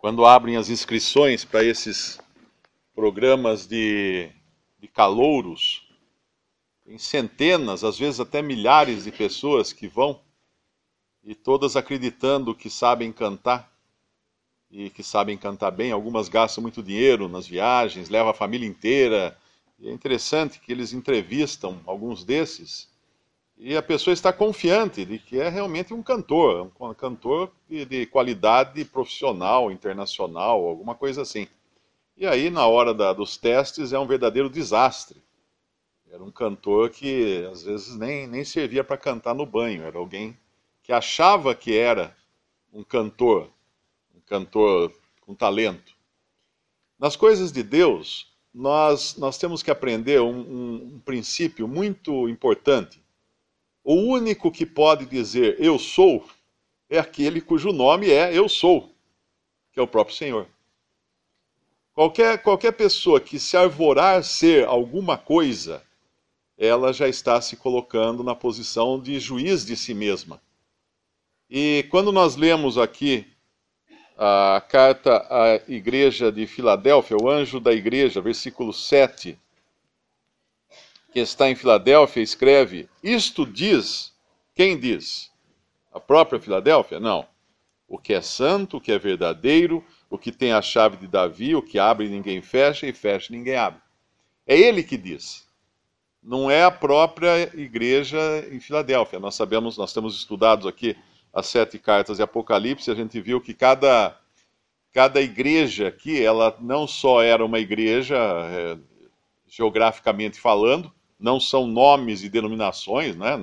quando abrem as inscrições para esses programas de calouros, tem centenas, às vezes até milhares de pessoas que vão, e todas acreditando que sabem cantar, e que sabem cantar bem. Algumas gastam muito dinheiro nas viagens, levam a família inteira. E é interessante que eles entrevistam alguns desses, e a pessoa está confiante de que é realmente um cantor de qualidade profissional, internacional, alguma coisa assim. E aí, na hora dos testes, é um verdadeiro desastre. Era um cantor que às vezes nem servia para cantar no banho, era alguém que achava que era um cantor com talento. Nas coisas de Deus, nós temos que aprender um princípio muito importante. O único que pode dizer eu sou é aquele cujo nome é eu sou, que é o próprio Senhor. Qualquer pessoa que se arvorar ser alguma coisa, ela já está se colocando na posição de juiz de si mesma. E quando nós lemos aqui a carta à igreja de Filadélfia, o anjo da igreja, versículo 7, que está em Filadélfia, escreve: isto diz, quem diz? A própria Filadélfia? Não. O que é santo, o que é verdadeiro, o que tem a chave de Davi, o que abre e ninguém fecha, e fecha e ninguém abre. É ele que diz. Não é a própria igreja em Filadélfia. Nós sabemos, nós temos estudado aqui as 7 cartas de Apocalipse, a gente viu que cada igreja aqui, ela não só era uma igreja, geograficamente falando, não são nomes e denominações, né?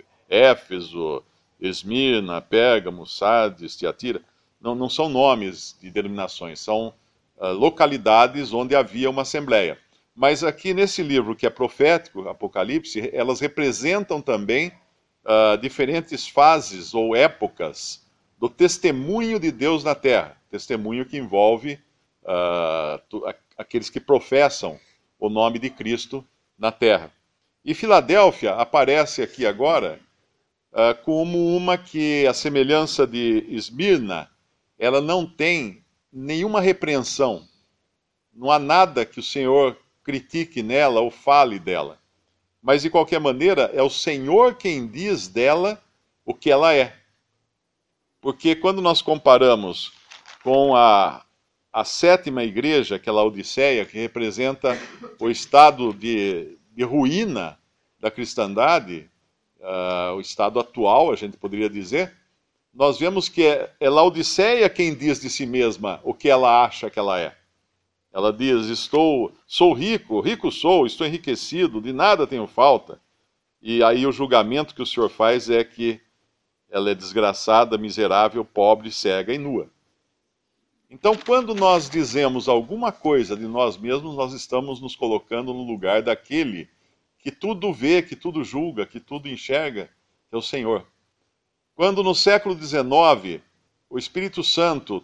Éfeso, Esmirna, Pérgamo, Sardes, Tiatira, não são nomes de denominações, são localidades onde havia uma assembleia. Mas aqui nesse livro que é profético, Apocalipse, elas representam também diferentes fases ou épocas do testemunho de Deus na Terra. Testemunho que envolve aqueles que professam o nome de Cristo na Terra. E Filadélfia aparece aqui agora como uma que, a semelhança de Esmirna, ela não tem nenhuma repreensão. Não há nada que o Senhor critique nela ou fale dela. Mas, de qualquer maneira, é o Senhor quem diz dela o que ela é. Porque quando nós comparamos com a 7ª igreja, que é a Laodiceia, que representa o estado de ruína da cristandade, o estado atual, a gente poderia dizer, nós vemos que é Laodiceia quem diz de si mesma o que ela acha que ela é. Ela diz: sou rico, rico sou, estou enriquecido, de nada tenho falta. E aí o julgamento que o Senhor faz é que ela é desgraçada, miserável, pobre, cega e nua. Então, quando nós dizemos alguma coisa de nós mesmos, nós estamos nos colocando no lugar daquele que tudo vê, que tudo julga, que tudo enxerga, que é o Senhor. Quando no século XIX o Espírito Santo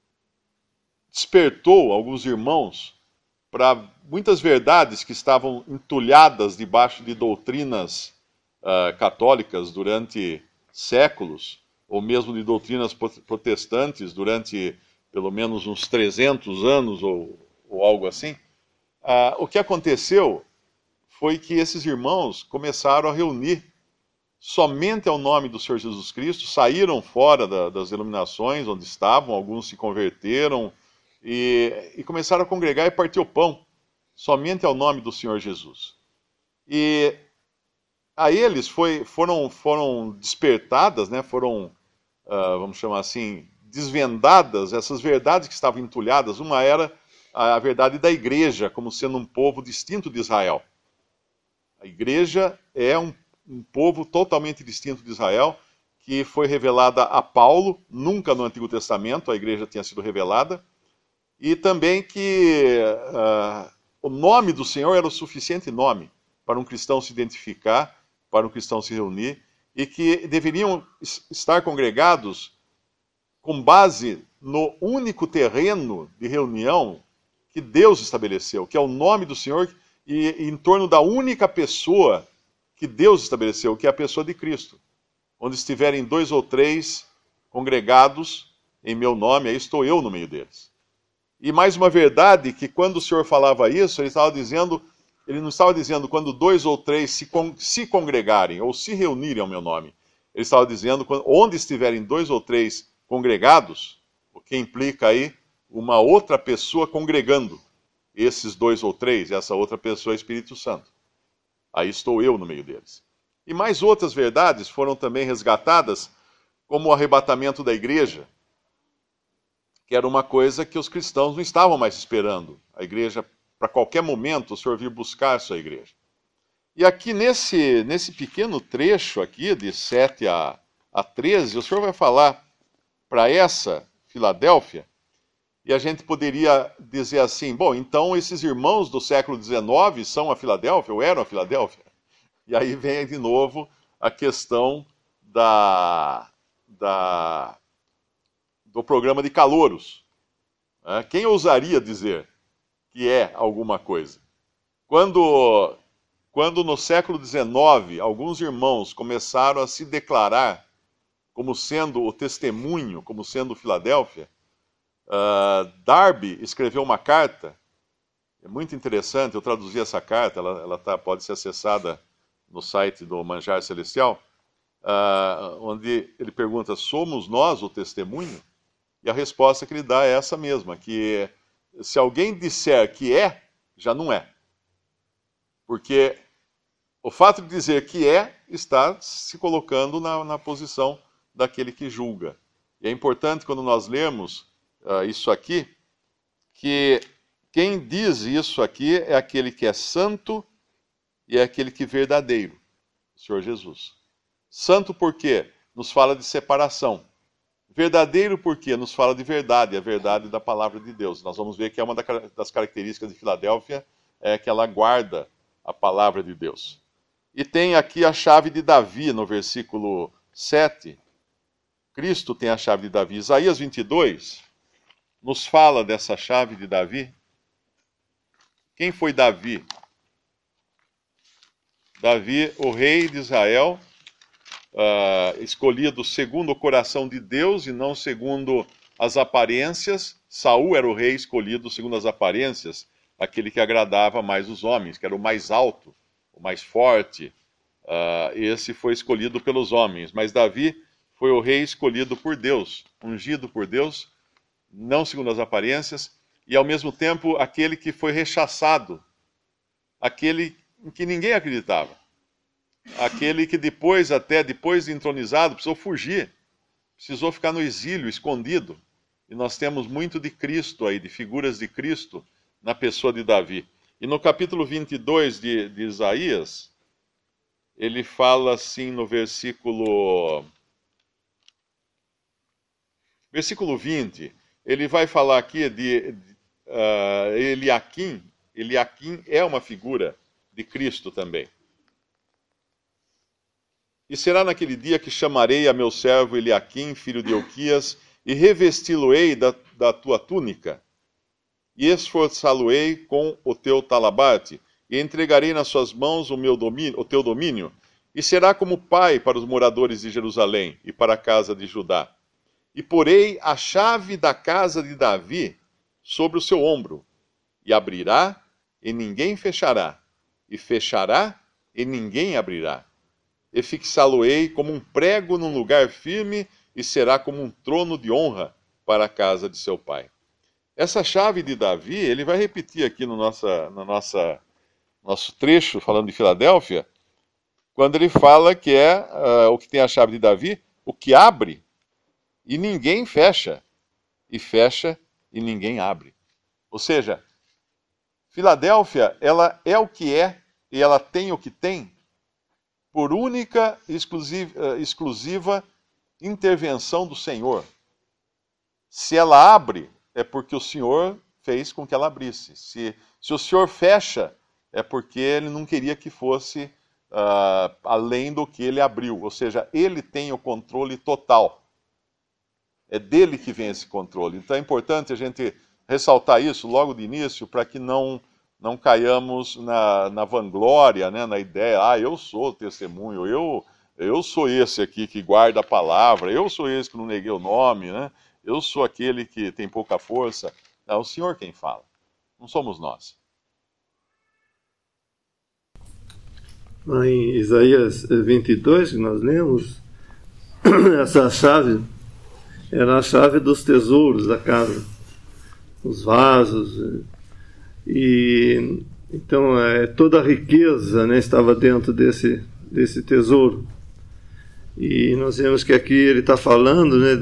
despertou alguns irmãos para muitas verdades que estavam entulhadas debaixo de doutrinas católicas durante séculos, ou mesmo de doutrinas protestantes durante pelo menos uns 300 anos ou algo assim, o que aconteceu foi que esses irmãos começaram a reunir somente ao nome do Senhor Jesus Cristo, saíram fora das denominações onde estavam, alguns se converteram e começaram a congregar e partir o pão, somente ao nome do Senhor Jesus. E a eles foram despertadas, né, vamos chamar assim, desvendadas essas verdades que estavam entulhadas. Uma era a verdade da igreja como sendo um povo distinto de Israel. A igreja é um povo totalmente distinto de Israel, que foi revelada a Paulo, nunca no Antigo Testamento a igreja tinha sido revelada, e também que o nome do Senhor era o suficiente nome para um cristão se identificar, para um cristão se reunir, e que deveriam estar congregados com base no único terreno de reunião que Deus estabeleceu, que é o nome do Senhor, e em torno da única pessoa que Deus estabeleceu, que é a pessoa de Cristo. Onde estiverem 2 ou 3 congregados, em meu nome, aí estou eu no meio deles. E mais uma verdade, que quando o Senhor falava isso, ele não estava dizendo quando 2 ou 3 se congregarem ou se reunirem ao meu nome. Ele estava dizendo onde estiverem 2 ou 3 congregados, o que implica aí uma outra pessoa congregando esses 2 ou 3, essa outra pessoa é Espírito Santo. Aí estou eu no meio deles. E mais outras verdades foram também resgatadas, como o arrebatamento da igreja, que era uma coisa que os cristãos não estavam mais esperando. A igreja, para qualquer momento, o Senhor vir buscar a sua igreja. E aqui nesse pequeno trecho aqui, de 7 a 13, o Senhor vai falar para essa Filadélfia, e a gente poderia dizer assim, bom, então esses irmãos do século XIX são a Filadélfia, ou eram a Filadélfia? E aí vem de novo a questão do programa de calouros. Quem ousaria dizer que é alguma coisa? Quando no século XIX, alguns irmãos começaram a se declarar como sendo o testemunho, como sendo Filadélfia, Darby escreveu uma carta, é muito interessante, eu traduzi essa carta, ela pode ser acessada no site do Manjar Celestial, onde ele pergunta, somos nós o testemunho? E a resposta que ele dá é essa mesma, que se alguém disser que é, já não é. Porque o fato de dizer que é, está se colocando na posição daquele que julga. E é importante quando nós lemos isso aqui, que quem diz isso aqui é aquele que é santo e é aquele que é verdadeiro, o Senhor Jesus. Santo porque nos fala de separação. Verdadeiro porque nos fala de verdade, a verdade da palavra de Deus. Nós vamos ver que é uma das características de Filadélfia, é que ela guarda a palavra de Deus. E tem aqui a chave de Davi, no versículo 7. Cristo tem a chave de Davi. Isaías 22 nos fala dessa chave de Davi. Quem foi Davi? Davi, o rei de Israel, escolhido segundo o coração de Deus e não segundo as aparências. Saul era o rei escolhido segundo as aparências, aquele que agradava mais os homens, que era o mais alto, o mais forte. Esse foi escolhido pelos homens. Mas Davi foi o rei escolhido por Deus, ungido por Deus, não segundo as aparências, e ao mesmo tempo aquele que foi rechaçado, aquele em que ninguém acreditava. Aquele que depois de entronizado, precisou fugir, precisou ficar no exílio, escondido. E nós temos muito de Cristo aí, de figuras de Cristo na pessoa de Davi. E no capítulo 22 de Isaías, ele fala assim no versículo 20, ele vai falar aqui de Eliaquim. Eliaquim é uma figura de Cristo também. E será naquele dia que chamarei a meu servo Eliaquim, filho de Hilquias, e revesti-lo-ei da tua túnica, e esforçá-lo-ei com o teu talabarte, e entregarei nas suas mãos o teu domínio, e será como pai para os moradores de Jerusalém e para a casa de Judá. E porei a chave da casa de Davi sobre o seu ombro, e abrirá, e ninguém fechará, e fechará, e ninguém abrirá. E fixá-lo-ei como um prego num lugar firme, e será como um trono de honra para a casa de seu pai. Essa chave de Davi, ele vai repetir aqui no nosso trecho, falando de Filadélfia, quando ele fala que é o que tem a chave de Davi, o que abre e ninguém fecha, e fecha e ninguém abre. Ou seja, Filadélfia, ela é o que é, e ela tem o que tem, por única e exclusiva intervenção do Senhor. Se ela abre, é porque o Senhor fez com que ela abrisse. Se o Senhor fecha, é porque Ele não queria que fosse além do que Ele abriu. Ou seja, Ele tem o controle total. É dele que vem esse controle. Então é importante a gente ressaltar isso logo de início, para que não caiamos na vanglória, né, na ideia, eu sou testemunho, eu sou esse aqui que guarda a palavra, eu sou esse que não neguei o nome, né? Eu sou aquele que tem pouca força. É o Senhor quem fala, não somos nós. Em Isaías 22, que nós lemos, essa chave era a chave dos tesouros da casa, os vasos, e então toda a riqueza, né, estava dentro desse tesouro. E nós vemos que aqui ele está falando, né,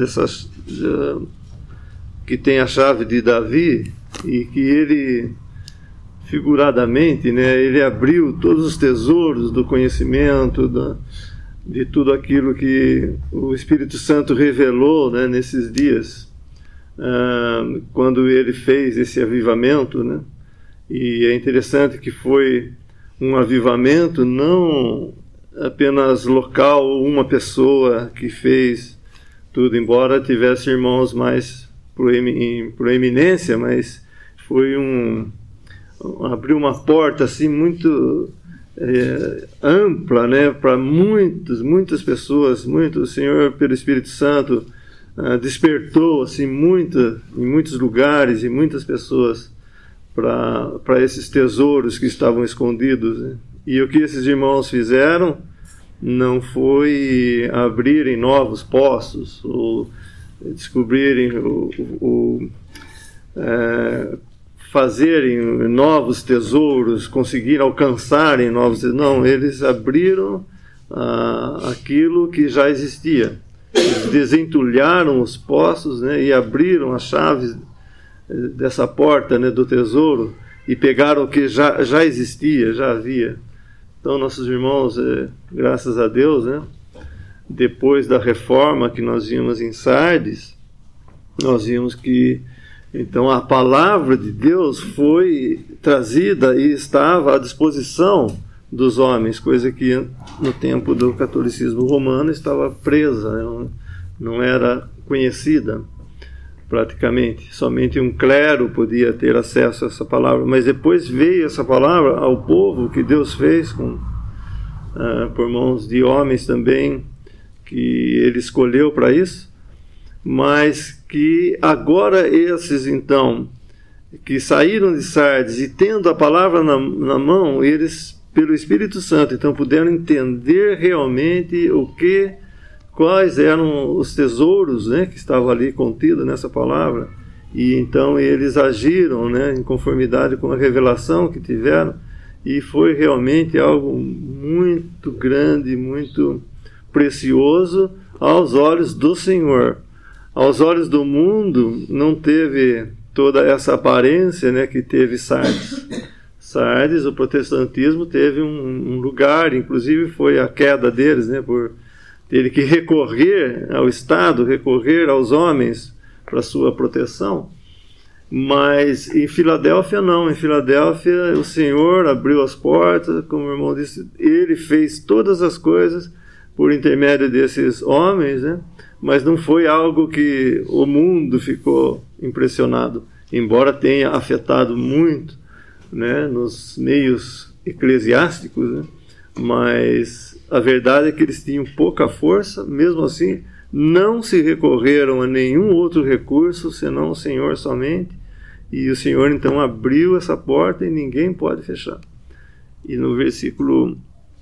que tem a chave de Davi, e que ele, figuradamente, né, ele abriu todos os tesouros do conhecimento, de tudo aquilo que o Espírito Santo revelou, né, nesses dias, quando ele fez esse avivamento, né? E é interessante que foi um avivamento não apenas local, uma pessoa que fez tudo, embora tivesse irmãos mais proeminência, mas foi abriu uma porta assim muito ampla, né, para muitas pessoas. O Senhor, pelo Espírito Santo, despertou assim em muitos lugares e muitas pessoas para esses tesouros que estavam escondidos, né? E o que esses irmãos fizeram não foi abrirem novos poços ou descobrirem fazerem novos tesouros, conseguirem alcançarem novos tesouros. Não, eles abriram aquilo que já existia. Eles desentulharam os poços, né, e abriram as chaves dessa porta, né, do tesouro, e pegaram o que já existia, já havia. Então, nossos irmãos, graças a Deus, né, depois da reforma que nós vimos em Sardes, nós vimos que então a palavra de Deus foi trazida e estava à disposição dos homens, coisa que no tempo do catolicismo romano estava presa, né, não era conhecida praticamente. Somente um clero podia ter acesso a essa palavra, mas depois veio essa palavra ao povo, que Deus fez por mãos de homens também, que ele escolheu para isso, mas que agora esses, então, que saíram de Sardes e tendo a palavra na mão, eles, pelo Espírito Santo, então puderam entender realmente quais eram os tesouros, né, que estavam ali contidos nessa palavra, e então eles agiram, né, em conformidade com a revelação que tiveram, e foi realmente algo muito grande, muito precioso aos olhos do Senhor. Aos olhos do mundo não teve toda essa aparência, né, que teve Sardes. Sardes, o protestantismo teve um lugar, inclusive foi a queda deles, né, por ter que recorrer ao Estado, recorrer aos homens para sua proteção. Mas em Filadélfia não, em Filadélfia o Senhor abriu as portas, como o irmão disse, ele fez todas as coisas por intermédio desses homens, né? Mas não foi algo que o mundo ficou impressionado, embora tenha afetado muito, né, nos meios eclesiásticos, né? Mas a verdade é que eles tinham pouca força, mesmo assim não se recorreram a nenhum outro recurso senão o Senhor somente, e o Senhor então abriu essa porta e ninguém pode fechar. E no versículo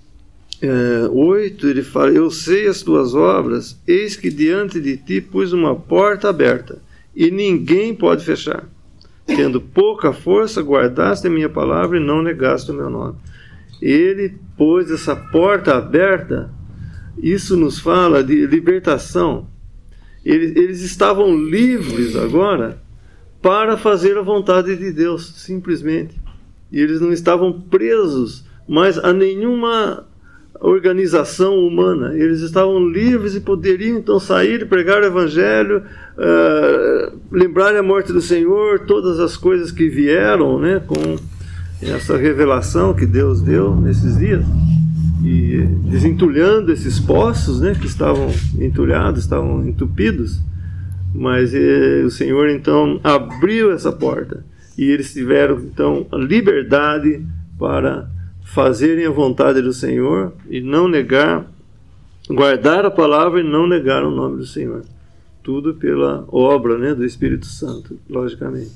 8 ele fala: eu sei as tuas obras, eis que diante de ti pus uma porta aberta e ninguém pode fechar. Tendo pouca força, guardaste a minha palavra e não negaste o meu nome. Ele pôs essa porta aberta. Isso nos fala de libertação. Eles estavam livres agora para fazer a vontade de Deus, simplesmente. E eles não estavam presos mais a nenhuma organização humana. Eles estavam livres e poderiam então sair e pregar o Evangelho, lembrar a morte do Senhor, todas as coisas que vieram, né, com essa revelação que Deus deu nesses dias, e desentulhando esses poços, né, que estavam entulhados, estavam entupidos. Mas o Senhor então abriu essa porta e eles tiveram então a liberdade para fazerem a vontade do Senhor e não negar Guardar a palavra e não negar o nome do Senhor. Tudo pela obra, né, do Espírito Santo, logicamente.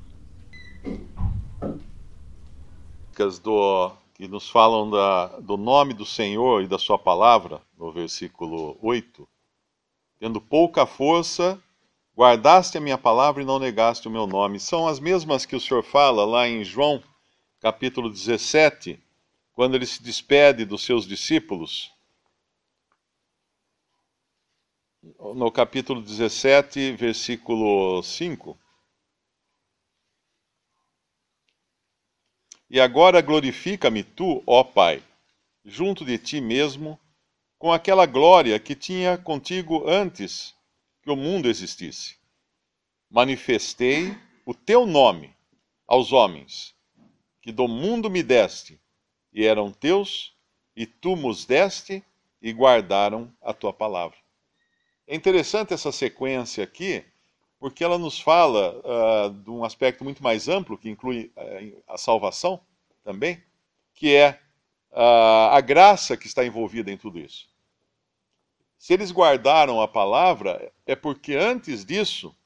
Que nos falam do nome do Senhor e da sua palavra, no versículo 8. Tendo pouca força, guardaste a minha palavra e não negaste o meu nome. São as mesmas que o Senhor fala lá em João, capítulo 17, quando ele se despede dos seus discípulos. No capítulo 17, versículo 5. E agora glorifica-me tu, ó Pai, junto de ti mesmo, com aquela glória que tinha contigo antes que o mundo existisse. Manifestei o teu nome aos homens, que do mundo me deste, e eram teus, e tu nos deste, e guardaram a tua palavra. É interessante essa sequência aqui, porque ela nos fala de um aspecto muito mais amplo, que inclui a salvação também, que é a graça que está envolvida em tudo isso. Se eles guardaram a palavra, é porque antes disso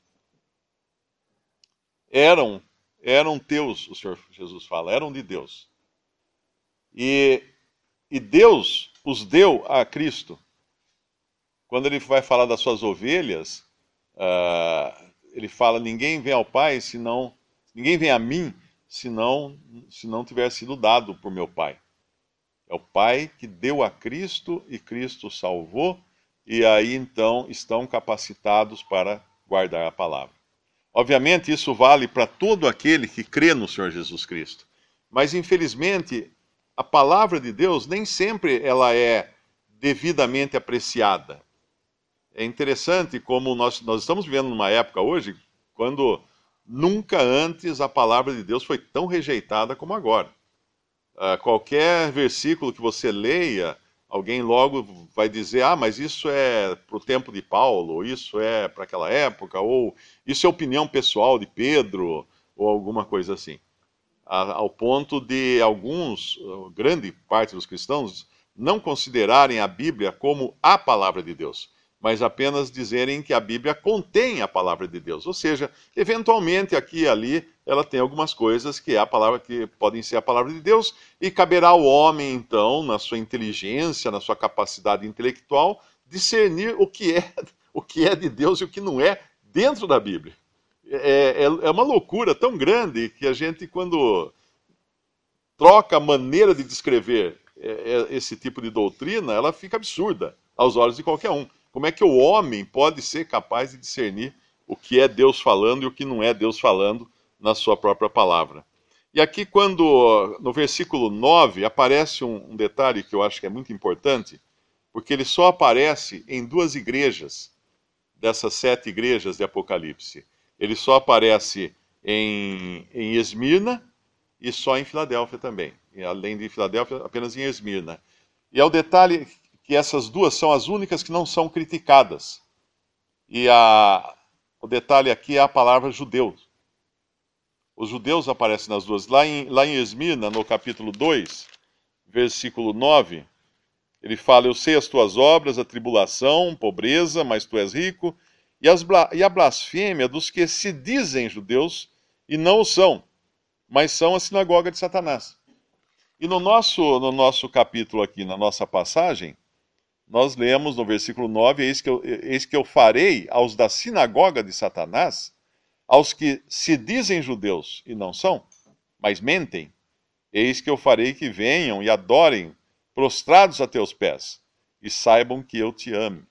eram teus, o Senhor Jesus fala, eram de Deus. E Deus os deu a Cristo. Quando ele vai falar das suas ovelhas, ele fala: ninguém vem ao Pai ninguém vem a mim se não tiver sido dado por meu Pai. É o Pai que deu a Cristo e Cristo salvou, e aí então estão capacitados para guardar a palavra. Obviamente isso vale para todo aquele que crê no Senhor Jesus Cristo. Mas infelizmente a palavra de Deus nem sempre ela é devidamente apreciada. É interessante como nós estamos vivendo numa época hoje, quando nunca antes a palavra de Deus foi tão rejeitada como agora. Qualquer versículo que você leia, alguém logo vai dizer: mas isso é para o tempo de Paulo, ou isso é para aquela época, ou isso é opinião pessoal de Pedro, ou alguma coisa assim. Ao ponto de grande parte dos cristãos, não considerarem a Bíblia como a palavra de Deus, mas apenas dizerem que a Bíblia contém a palavra de Deus. Ou seja, eventualmente aqui e ali ela tem algumas coisas que podem ser a palavra de Deus, e caberá ao homem, então, na sua inteligência, na sua capacidade intelectual, discernir o que é de Deus e o que não é dentro da Bíblia. É uma loucura tão grande que a gente, quando troca a maneira de descrever esse tipo de doutrina, ela fica absurda aos olhos de qualquer um. Como é que o homem pode ser capaz de discernir o que é Deus falando e o que não é Deus falando na sua própria palavra? E aqui, no versículo 9, aparece um detalhe que eu acho que é muito importante, porque ele só aparece em 2 igrejas, dessas 7 igrejas de Apocalipse. Ele só aparece em Esmirna e só em Filadélfia também. E, além de Filadélfia, apenas em Esmirna. E é o detalhe que essas duas são as únicas que não são criticadas. E o detalhe aqui é a palavra judeus. Os judeus aparecem nas duas. Lá em Esmirna, no capítulo 2, versículo 9, ele fala: eu sei as tuas obras, a tribulação, pobreza, mas tu és rico, e a blasfêmia dos que se dizem judeus e não o são, mas são a sinagoga de Satanás. E no nosso capítulo aqui, na nossa passagem, nós lemos no versículo 9: eis que eu farei aos da sinagoga de Satanás, aos que se dizem judeus e não são, mas mentem, eis que eu farei que venham e adorem prostrados a teus pés, e saibam que eu te amo,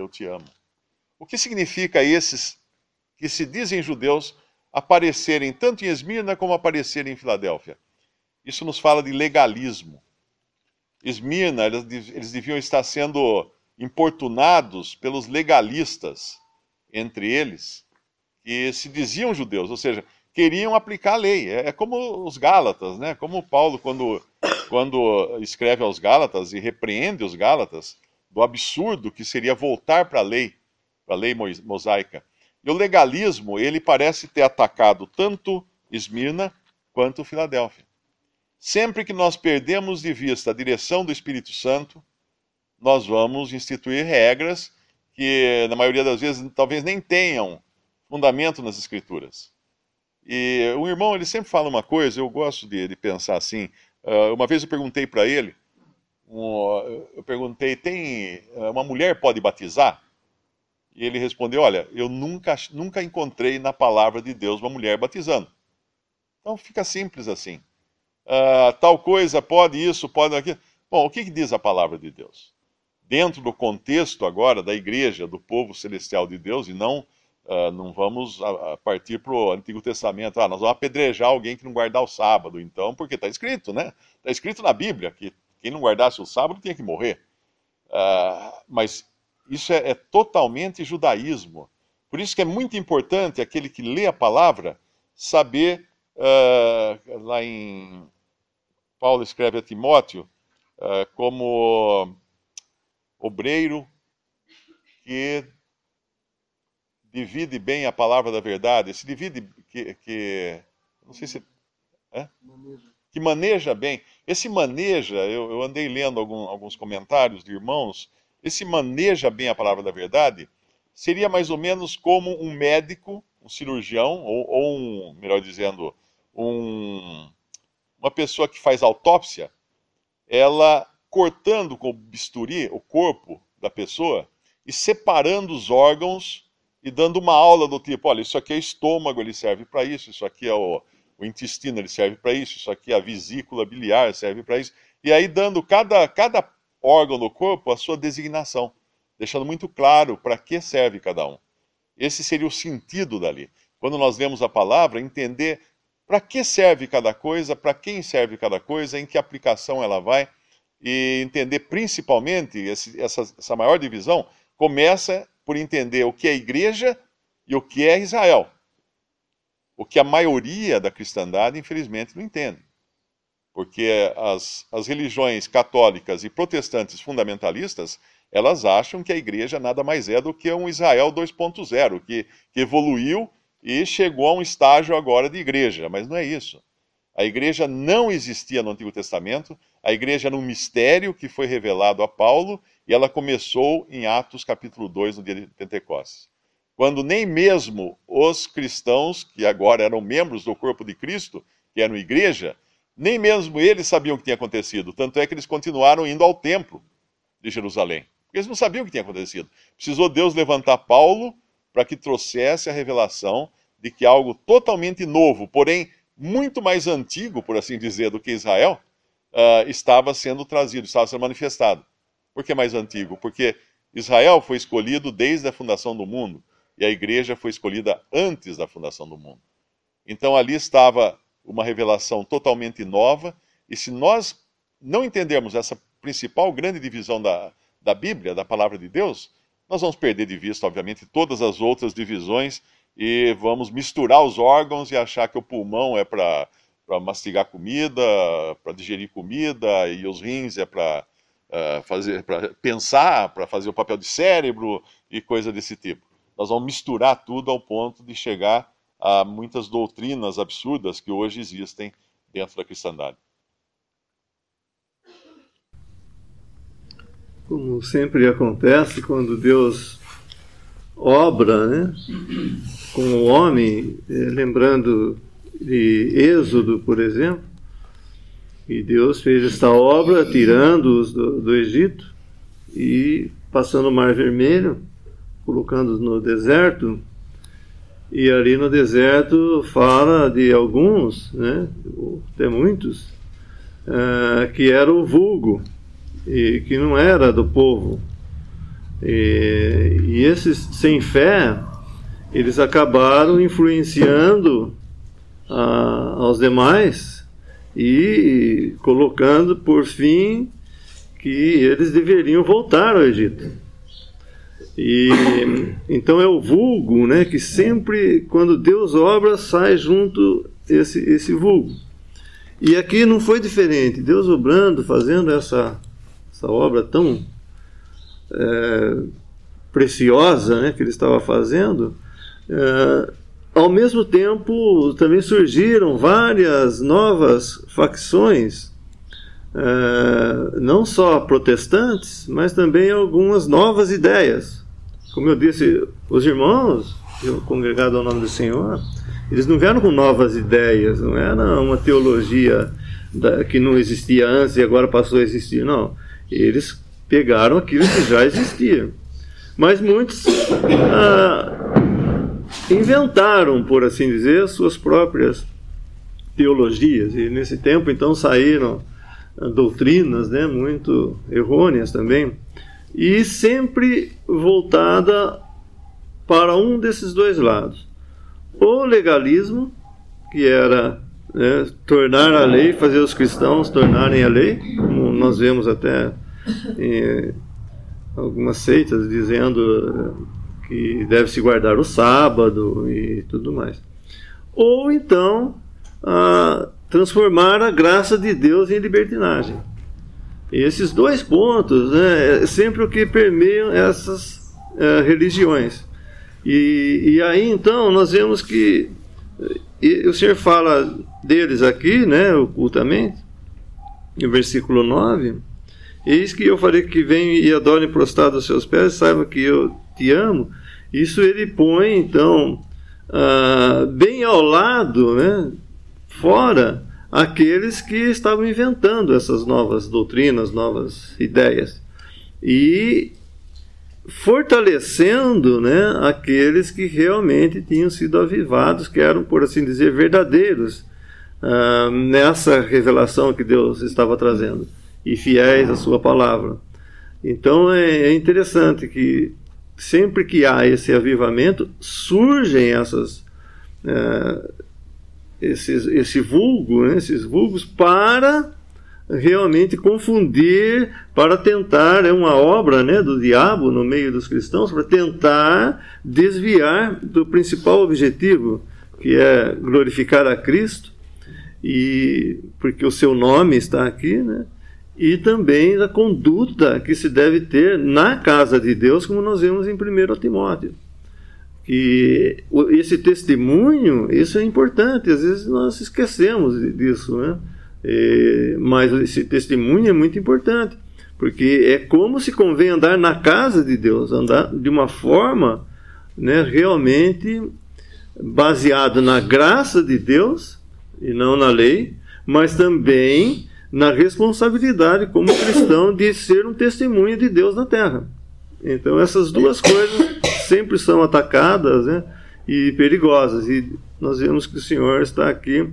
O que significa esses que se dizem judeus aparecerem tanto em Esmirna como aparecerem em Filadélfia? Isso nos fala de legalismo. Esmirna, eles deviam estar sendo importunados pelos legalistas, entre eles, que se diziam judeus, ou seja, queriam aplicar a lei. É como os Gálatas, né? Como Paulo, quando escreve aos Gálatas e repreende os Gálatas do absurdo que seria voltar para a lei mosaica. E o legalismo, ele parece ter atacado tanto Esmirna quanto Filadélfia. Sempre que nós perdemos de vista a direção do Espírito Santo, nós vamos instituir regras que, na maioria das vezes, talvez nem tenham fundamento nas Escrituras. E o irmão, ele sempre fala uma coisa, eu gosto de pensar assim. Uma vez eu perguntei para ele, tem uma mulher pode batizar? E ele respondeu, olha, eu nunca encontrei na palavra de Deus uma mulher batizando. Então fica simples assim. Tal coisa, pode isso, pode aquilo. Bom, o que diz a palavra de Deus? Dentro do contexto agora da igreja, do povo celestial de Deus, e não vamos partir para o Antigo Testamento. Nós vamos apedrejar alguém que não guardar o sábado, então, porque está escrito, né? Está escrito na Bíblia que quem não guardasse o sábado tinha que morrer. Mas isso é totalmente judaísmo. Por isso que é muito importante aquele que lê a palavra saber, lá em Paulo escreve a Timóteo, como obreiro que divide bem a palavra da verdade, se divide não sei se que maneja bem. Esse maneja, eu andei lendo alguns comentários de irmãos, esse maneja bem a palavra da verdade seria mais ou menos como um médico, um cirurgião, ou melhor dizendo, uma pessoa que faz autópsia, ela cortando com o bisturi o corpo da pessoa e separando os órgãos e dando uma aula do tipo, olha, isso aqui é estômago, ele serve para isso aqui é o intestino, ele serve para isso aqui é a vesícula biliar, serve para isso. E aí dando cada órgão do corpo a sua designação, deixando muito claro para que serve cada um. Esse seria o sentido dali. Quando nós lemos a palavra, entender para que serve cada coisa, para quem serve cada coisa, em que aplicação ela vai, e entender principalmente essa maior divisão começa por entender o que é igreja e o que é Israel. O que a maioria da cristandade, infelizmente, não entende. Porque as religiões católicas e protestantes fundamentalistas, elas acham que a igreja nada mais é do que um Israel 2.0, que evoluiu e chegou a um estágio agora de igreja. Mas não é isso. A igreja não existia no Antigo Testamento, a igreja era um mistério que foi revelado a Paulo, e ela começou em Atos capítulo 2, no dia de Pentecostes. Quando nem mesmo os cristãos, que agora eram membros do corpo de Cristo, que eram igreja, nem mesmo eles sabiam o que tinha acontecido. Tanto é que eles continuaram indo ao templo de Jerusalém. Porque eles não sabiam o que tinha acontecido. Precisou Deus levantar Paulo para que trouxesse a revelação de que algo totalmente novo, porém muito mais antigo, por assim dizer, do que Israel, estava sendo trazido, estava sendo manifestado. Por que mais antigo? Porque Israel foi escolhido desde a fundação do mundo, e a igreja foi escolhida antes da fundação do mundo. Então ali estava uma revelação totalmente nova, e se nós não entendermos essa principal grande divisão da Bíblia, da palavra de Deus, nós vamos perder de vista, obviamente, todas as outras divisões, e vamos misturar os órgãos e achar que o pulmão é para mastigar comida, para digerir comida, e os rins é para pensar, para fazer o papel de cérebro e coisa desse tipo. Nós vamos misturar tudo ao ponto de chegar a muitas doutrinas absurdas que hoje existem dentro da cristandade. Como sempre acontece quando Deus obra, né, com o homem, lembrando de Êxodo, por exemplo, e Deus fez esta obra tirando-os do Egito e passando o Mar Vermelho, colocando-os no deserto, e ali no deserto fala de alguns, né, até muitos, que era o vulgo, e que não era do povo. E esses sem fé, eles acabaram influenciando aos demais e colocando por fim que eles deveriam voltar ao Egito. E então é o vulgo, né, que sempre, quando Deus obra, sai junto esse vulgo. E aqui não foi diferente. Deus obrando, fazendo essa obra tão preciosa, né, que ele estava fazendo, ao mesmo tempo também surgiram várias novas facções não só protestantes, mas também algumas novas ideias. Como eu disse, os irmãos congregados ao nome do Senhor, eles não vieram com novas ideias, não era uma teologia que não existia antes e agora passou a existir, não. Eles pegaram aquilo que já existia. Mas muitos inventaram, por assim dizer, suas próprias teologias. E nesse tempo, então, saíram doutrinas, né, muito errôneas também, e sempre voltada para um desses dois lados. O legalismo, que era tornar a lei, fazer os cristãos tornarem a lei, como nós vemos até em algumas seitas dizendo que deve-se guardar o sábado e tudo mais. Ou então transformar a graça de Deus em libertinagem. E esses dois pontos, né, é sempre o que permeiam essas religiões. E aí então nós vemos que o Senhor fala deles aqui, né, ocultamente, no versículo 9: eis que eu farei que venham e adorem prostrados aos seus pés, saibam que eu te amo. Isso ele põe então bem ao lado, né, fora aqueles que estavam inventando essas novas doutrinas, novas ideias, e fortalecendo, né, aqueles que realmente tinham sido avivados, que eram, por assim dizer, verdadeiros nessa revelação que Deus estava trazendo, e fiéis à sua palavra. Então é interessante que sempre que há esse avivamento, surgem esse vulgo, né, esses vulgos, para realmente confundir, para tentar, é uma obra, né, do diabo no meio dos cristãos, para tentar desviar do principal objetivo, que é glorificar a Cristo, e porque o seu nome está aqui, né, e também da conduta que se deve ter na casa de Deus, como nós vemos em 1 Timóteo. E esse testemunho, isso é importante, às vezes nós esquecemos disso, né? Mas esse testemunho é muito importante, porque é como se convém andar na casa de Deus, andar de uma forma, né, realmente baseado na graça de Deus e não na lei, mas também na responsabilidade como cristão de ser um testemunho de Deus na terra. Então essas duas coisas sempre são atacadas, né, e perigosas, e nós vemos que o Senhor está aqui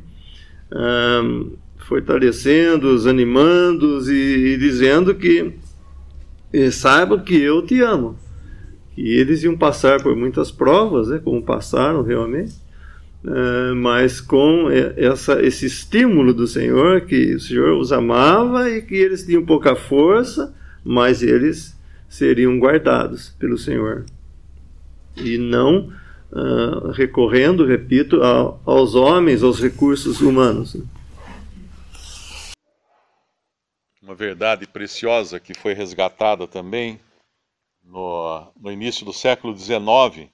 fortalecendo-os, animando-os e dizendo que saibam que eu te amo. E eles iam passar por muitas provas, né, como passaram realmente, mas com esse estímulo do Senhor, que o Senhor os amava e que eles tinham pouca força, mas eles seriam guardados pelo Senhor. E não recorrendo, repito, aos homens, aos recursos humanos. Uma verdade preciosa que foi resgatada também no início do século XIX,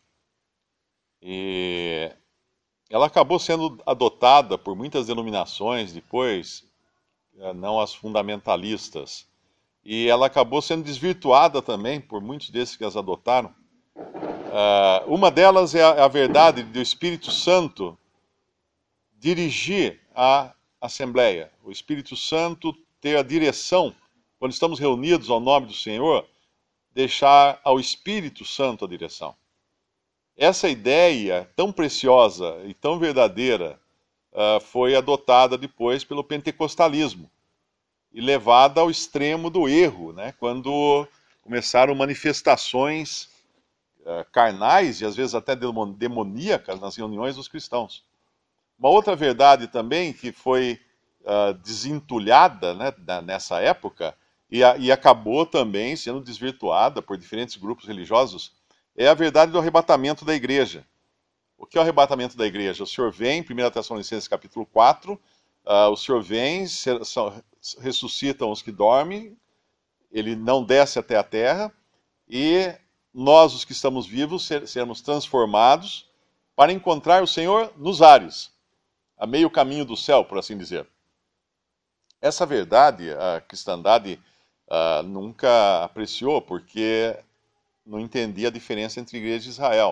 e ela acabou sendo adotada por muitas denominações depois, não as fundamentalistas, e ela acabou sendo desvirtuada também por muitos desses que as adotaram. Uma delas é a verdade do Espírito Santo dirigir a Assembleia, o Espírito Santo ter a direção, quando estamos reunidos ao nome do Senhor, deixar ao Espírito Santo a direção. Essa ideia tão preciosa e tão verdadeira foi adotada depois pelo pentecostalismo e levada ao extremo do erro, né, quando começaram manifestações carnais e às vezes até demoníacas nas reuniões dos cristãos. Uma outra verdade também que foi desentulhada, né, nessa época e acabou também sendo desvirtuada por diferentes grupos religiosos é a verdade do arrebatamento da igreja. O que é o arrebatamento da igreja? O Senhor vem, 1 Tessalonicenses capítulo 4, o Senhor vem, ressuscitam os que dormem, ele não desce até a terra, e nós, os que estamos vivos, sermos transformados para encontrar o Senhor nos ares, a meio caminho do céu, por assim dizer. Essa verdade a cristandade nunca apreciou, porque não entendia a diferença entre igreja e Israel.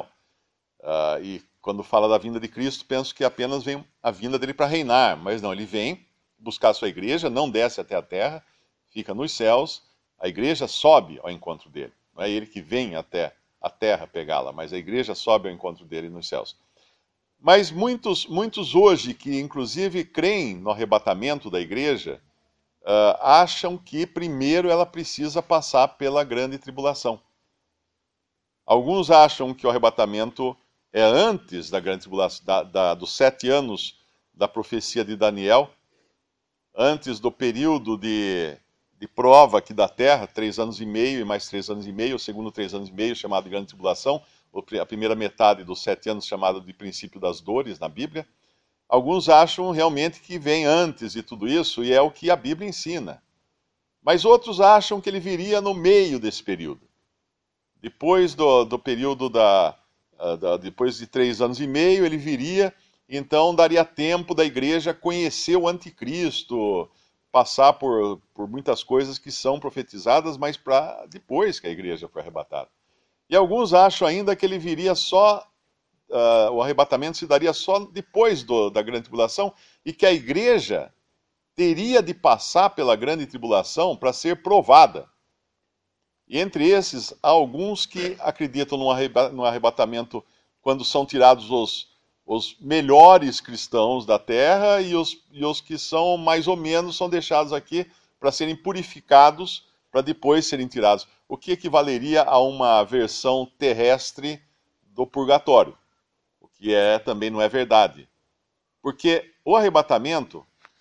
E quando fala da vinda de Cristo, penso que apenas vem a vinda dele para reinar, mas não, ele vem buscar a sua igreja, não desce até a terra, fica nos céus, a igreja sobe ao encontro dele. Não é ele que vem até a terra pegá-la, mas a igreja sobe ao encontro dele nos céus. Mas muitos hoje, que inclusive creem no arrebatamento da igreja, acham que primeiro ela precisa passar pela grande tribulação. Alguns acham que o arrebatamento é antes da grande tribulação, dos 7 anos da profecia de Daniel, antes do período de prova aqui da terra, 3 anos e meio e mais 3 anos e meio, o segundo 3 anos e meio, chamado de grande tribulação, a primeira metade dos 7 anos, chamado de princípio das dores na Bíblia. Alguns acham realmente que vem antes de tudo isso, e é o que a Bíblia ensina. Mas outros acham que ele viria no meio desse período. Depois do período depois de 3 anos e meio, ele viria, então daria tempo da igreja conhecer o anticristo, passar por muitas coisas que são profetizadas, mas para depois que a igreja foi arrebatada. E alguns acham ainda que ele viria só, o arrebatamento se daria só depois da grande tribulação, e que a igreja teria de passar pela grande tribulação para ser provada. E entre esses, há alguns que acreditam no arrebatamento quando são tirados os melhores cristãos da terra, e os que são mais ou menos são deixados aqui para serem purificados, para depois serem tirados. O que equivaleria a uma versão terrestre do purgatório, o que também não é verdade. Porque o arrebatamento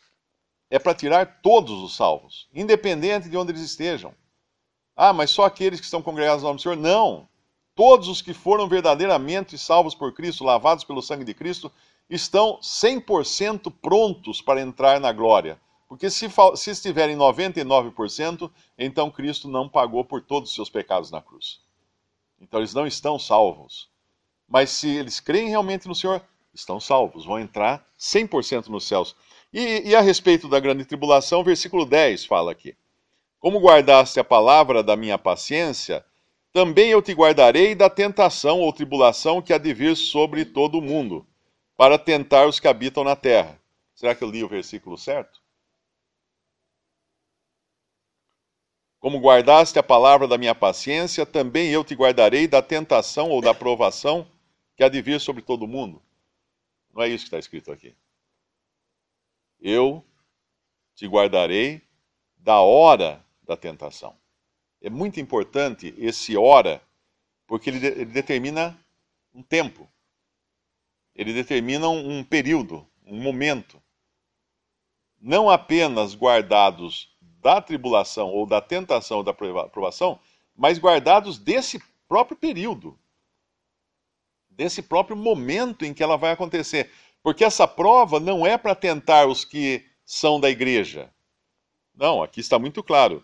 é para tirar todos os salvos, independente de onde eles estejam. Mas só aqueles que estão congregados no nome do Senhor? Não. Todos os que foram verdadeiramente salvos por Cristo, lavados pelo sangue de Cristo, estão 100% prontos para entrar na glória. Porque se estiverem 99%, então Cristo não pagou por todos os seus pecados na cruz. Então eles não estão salvos. Mas se eles creem realmente no Senhor, estão salvos, vão entrar 100% nos céus. E a respeito da grande tribulação, versículo 10 fala aqui: como guardaste a palavra da minha paciência, também eu te guardarei da tentação ou tribulação que há de vir sobre todo o mundo, para tentar os que habitam na terra. Será que eu li o versículo certo? Como guardaste a palavra da minha paciência, também eu te guardarei da tentação ou da provação que há de vir sobre todo o mundo. Não é isso que está escrito aqui. Eu te guardarei da hora da tentação. É muito importante esse hora, porque ele determina um tempo. Ele determina um período, um momento. Não apenas guardados da tribulação ou da tentação ou da provação, mas guardados desse próprio período, desse próprio momento em que ela vai acontecer. Porque essa prova não é para tentar os que são da igreja. Não, aqui está muito claro.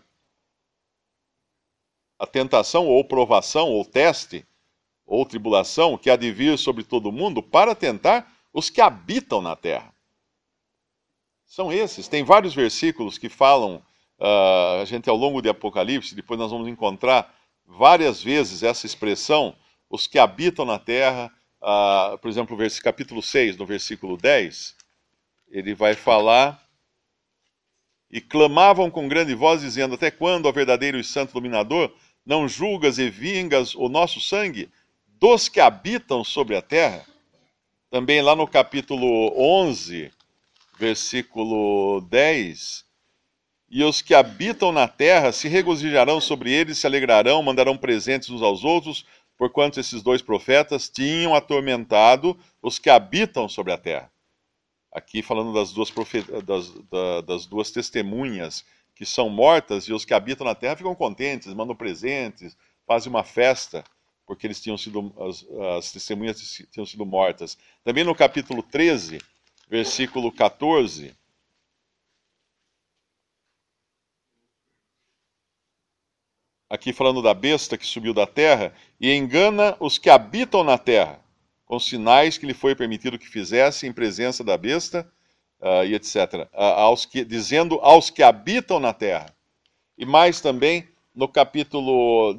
A tentação ou provação ou teste ou tribulação que há de vir sobre todo mundo para tentar os que habitam na terra. São esses. Tem vários versículos que falam, a gente ao longo de Apocalipse, depois nós vamos encontrar várias vezes essa expressão, os que habitam na terra. Por exemplo, capítulo 6, no versículo 10, ele vai falar: e clamavam com grande voz, dizendo: até quando, ó verdadeiro e santo dominador, não julgas e vingas o nosso sangue dos que habitam sobre a terra? Também lá no capítulo 11, versículo 10, e os que habitam na terra se regozijarão sobre eles, se alegrarão, mandarão presentes uns aos outros, porquanto esses 2 profetas tinham atormentado os que habitam sobre a terra. Aqui falando das duas testemunhas que são mortas, e os que habitam na terra ficam contentes, mandam presentes, fazem uma festa, porque eles as testemunhas tinham sido mortas. Também no capítulo 13, versículo 14, aqui falando da besta que subiu da terra, e engana os que habitam na terra, com sinais que lhe foi permitido que fizesse em presença da besta, e etc. Dizendo aos que habitam na terra. E mais também no capítulo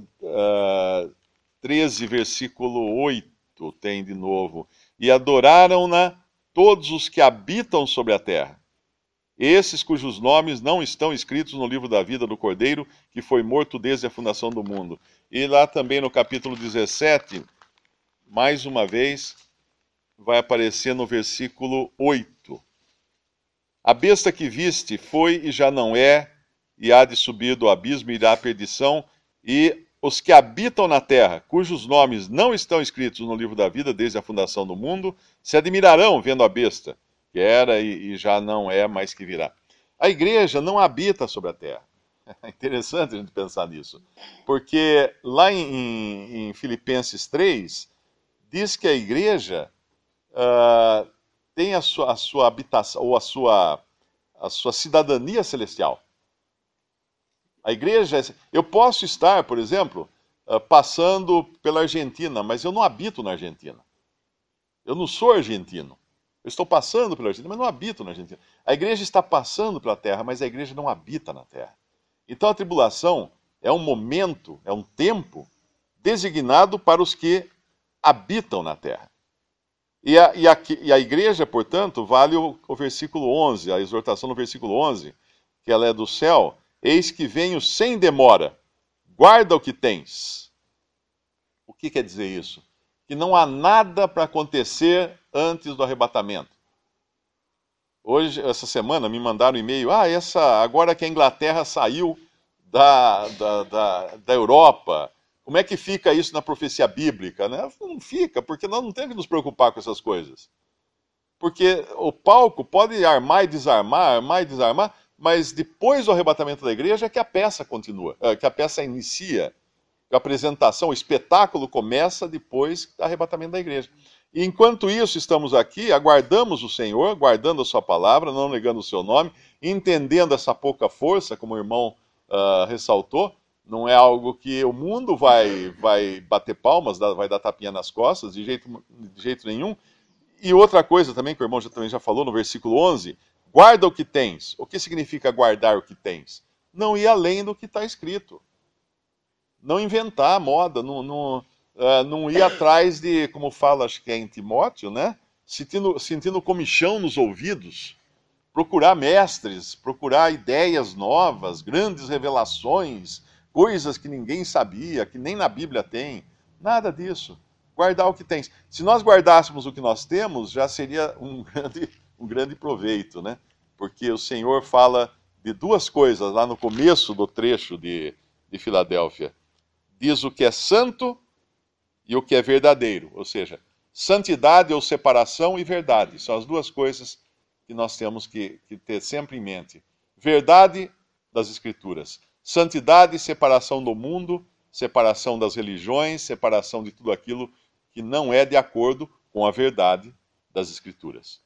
13, versículo 8, tem de novo. E adoraram-na todos os que habitam sobre a terra. Esses cujos nomes não estão escritos no livro da vida do Cordeiro, que foi morto desde a fundação do mundo. E lá também no capítulo 17, mais uma vez, vai aparecer no versículo 8. A besta que viste foi e já não é, e há de subir do abismo e irá à perdição, e os que habitam na terra, cujos nomes não estão escritos no livro da vida desde a fundação do mundo, se admirarão vendo a besta, que era e já não é, mas que virá. A igreja não habita sobre a terra. É interessante a gente pensar nisso, porque lá em Filipenses 3, diz que a igreja tem a sua habitação, ou a sua cidadania celestial. A igreja, eu posso estar, por exemplo, passando pela Argentina, mas eu não habito na Argentina. Eu não sou argentino. Eu estou passando pela Argentina, mas não habito na Argentina. A igreja está passando pela terra, mas a igreja não habita na terra. Então a tribulação é um momento, é um tempo designado para os que habitam na terra. E a igreja, portanto, vale o versículo 11, a exortação no versículo 11, que ela é do céu. Eis que venho sem demora, guarda o que tens. O que quer dizer isso? Que não há nada para acontecer antes do arrebatamento. Hoje, essa semana, me mandaram um e-mail, agora que a Inglaterra saiu da Europa, como é que fica isso na profecia bíblica? Né? Não fica, porque nós não temos que nos preocupar com essas coisas. Porque o palco pode armar e desarmar, mas depois do arrebatamento da igreja é que a peça continua, que a peça inicia, que a apresentação, o espetáculo começa depois do arrebatamento da igreja. E enquanto isso, estamos aqui, aguardamos o Senhor, guardando a sua palavra, não negando o seu nome, entendendo essa pouca força, como o irmão ressaltou, não é algo que o mundo vai bater palmas, vai dar tapinha nas costas, de jeito nenhum. E outra coisa também, que o irmão também já falou no versículo 11, guarda o que tens. O que significa guardar o que tens? Não ir além do que está escrito. Não inventar a moda, não ir atrás de, como fala, acho que é em Timóteo, né? Sentindo comichão nos ouvidos. Procurar mestres, procurar ideias novas, grandes revelações, coisas que ninguém sabia, que nem na Bíblia tem. Nada disso. Guardar o que tens. Se nós guardássemos o que nós temos, já seria um grande proveito, né? Porque o Senhor fala de duas coisas lá no começo do trecho de Filadélfia. Diz o que é santo e o que é verdadeiro. Ou seja, santidade ou separação e verdade. São as duas coisas que nós temos que ter sempre em mente. Verdade das Escrituras. Santidade e separação do mundo, separação das religiões, separação de tudo aquilo que não é de acordo com a verdade das Escrituras.